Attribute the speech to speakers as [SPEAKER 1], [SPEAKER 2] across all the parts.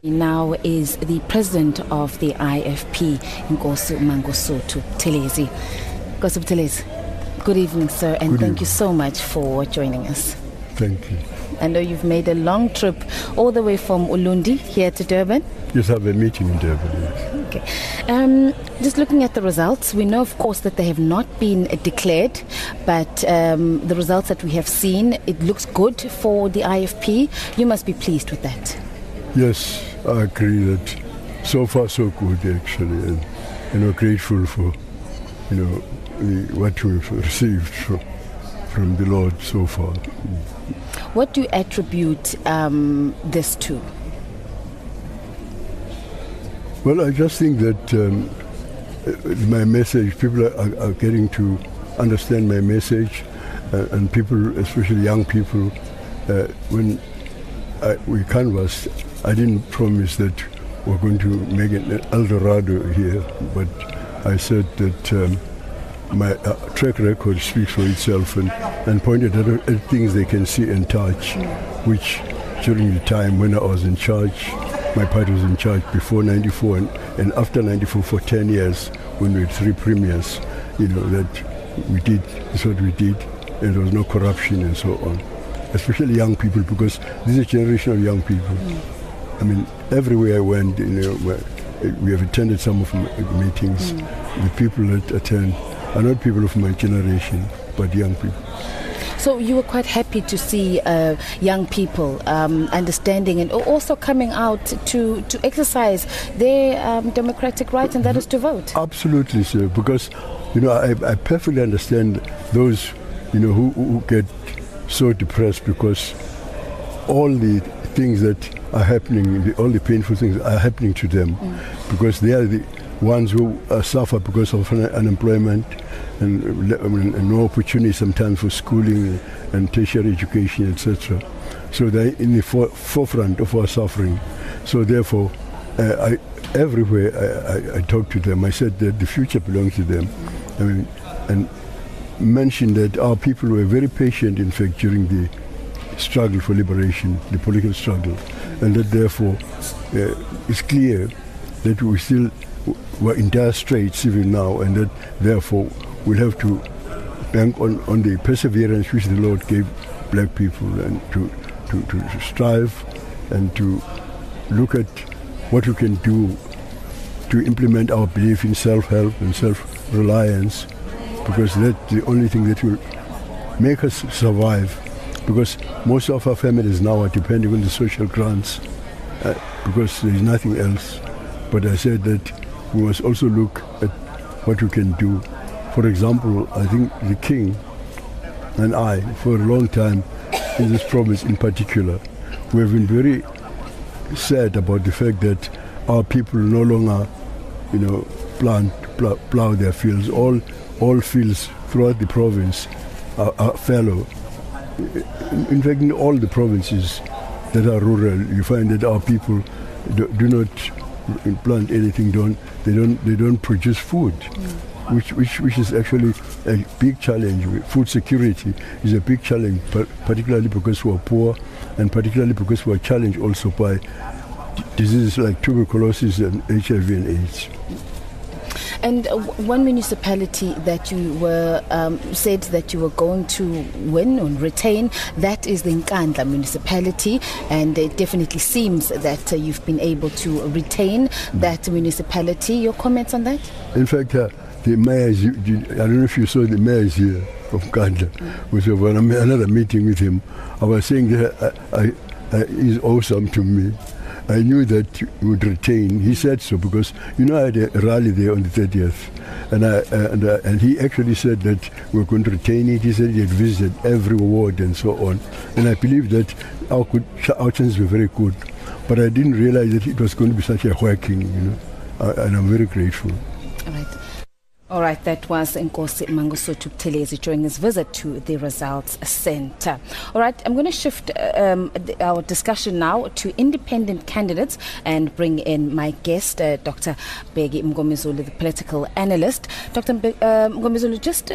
[SPEAKER 1] Now is the president of the IFP, Nkosi Mangosuthu Buthelezi. Nkosi Buthelezi, good evening, sir, and thank you so much for joining us.
[SPEAKER 2] Thank you.
[SPEAKER 1] I know you've made a long trip all the way from Ulundi here to Durban.
[SPEAKER 2] Yes, I have a meeting in Durban, yes.
[SPEAKER 1] Okay. Just looking at the results, we know, of course, that they have not been declared, but the results that we have seen, it looks good for the IFP. You must be pleased with that.
[SPEAKER 2] Yes, I agree that so far so good, actually, and grateful for, what we've received from the Lord so far.
[SPEAKER 1] What do you attribute this to?
[SPEAKER 2] Well, I just think that my message, people are getting to understand my message, and people, especially young people, when we canvassed, I didn't promise that we're going to make an El Dorado here, but I said that my track record speaks for itself, and pointed at things they can see and touch, which during the time when I was in charge, my party was in charge before 94 and after 94 for 10 years, when we had 3 premiers, that we did, that's what we did, and there was no corruption and so on. Especially young people, because this is a generation of young people. I mean, everywhere I went, we have attended some of my meetings. The people that attend are not people of my generation, but young people.
[SPEAKER 1] So you were quite happy to see young people understanding and also coming out to exercise their democratic right, and that is to vote.
[SPEAKER 2] Absolutely, sir, because I perfectly understand those who get so depressed because all the things that are happening, all the painful things are happening to them, because they are the ones who suffer because of unemployment and no opportunity sometimes for schooling and tertiary education, etc. So they're in the forefront of our suffering. So therefore, everywhere I talk to them, I said that the future belongs to them. And mentioned that our people were very patient, in fact, during the struggle for liberation, the political struggle, and that therefore it's clear that we still were in dire straits even now, and that therefore we'll have to bank on the perseverance which the Lord gave black people, and to strive and to look at what we can do to implement our belief in self-help and self-reliance, because that's the only thing that will make us survive, because most of our families now are depending on the social grants because there is nothing else. But I said that we must also look at what we can do. For example, I think the King and I, for a long time in this province in particular, we have been very sad about the fact that our people no longer, plow their fields. All fields throughout the province are fallow. In fact, in all the provinces that are rural, you find that our people do not plant anything. They don't produce food, which is actually a big challenge. Food security is a big challenge, particularly because we are poor, and particularly because we are challenged also by diseases like tuberculosis and HIV and AIDS.
[SPEAKER 1] And one municipality that you were said that you were going to win or retain, that is the Nkandla municipality, and it definitely seems that you've been able to retain that municipality. Your comments on that? In fact,
[SPEAKER 2] the mayor, I don't know if you saw the mayor here of Nkandla, which was another meeting with him. I was saying that he's awesome to me. I knew that he would retain. He said so because, I had a rally there on the 30th. And he actually said that we're going to retain it. He said he had visited every ward and so on. And I believe that our chances were very good. But I didn't realize that it was going to be such a whacking, and I'm very grateful.
[SPEAKER 1] All right. All right, that was Nkosi Mangosuthu Buthelezi during his visit to the Results Centre. All right, I'm going to shift our discussion now to independent candidates and bring in my guest, Dr. Bheki Mngomezulu, the political analyst. Dr. Mngomezulu, just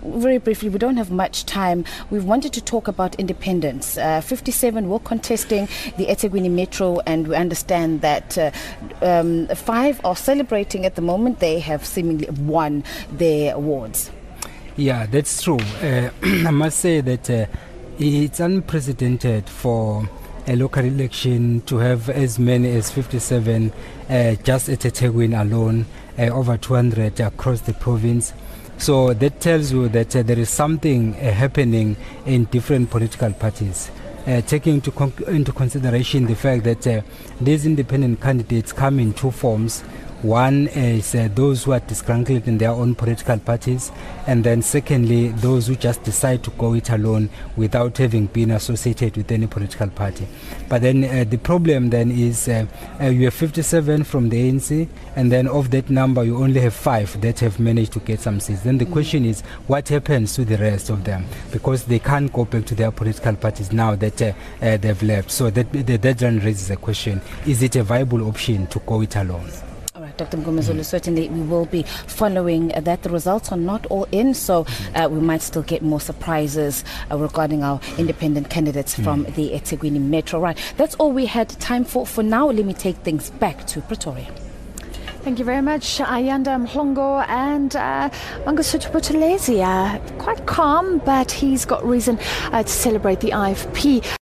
[SPEAKER 1] very briefly, we don't have much time. We've wanted to talk about independence. 57 were contesting the eThekwini Metro, and we understand that 5 are celebrating at the moment. They have seemingly won their awards.
[SPEAKER 3] Yeah, that's true. I must say that it's unprecedented for a local election to have as many as 57 just at eThekwini alone, over 200 across the province. So that tells you that there is something happening in different political parties. Taking into consideration the fact that these independent candidates come in 2 forms. One is those who are disgruntled in their own political parties, and then secondly, those who just decide to go it alone without having been associated with any political party. But then the problem then is you have 57 from the ANC, and then of that number you only have 5 that have managed to get some seats. Then the question is, what happens to the rest of them? Because they can't go back to their political parties now that they've left. So that then raises a question: is it a viable option to go it alone?
[SPEAKER 1] Dr. Mngomezulu, certainly we will be following that. The results are not all in, so we might still get more surprises regarding our independent candidates from the eThekwini Metro. Right, that's all we had time for now. Let me take things back to Pretoria.
[SPEAKER 4] Thank you very much, Ayanda Mhlongo and Mangosuthu Buthelezi. Quite calm, but he's got reason to celebrate the IFP.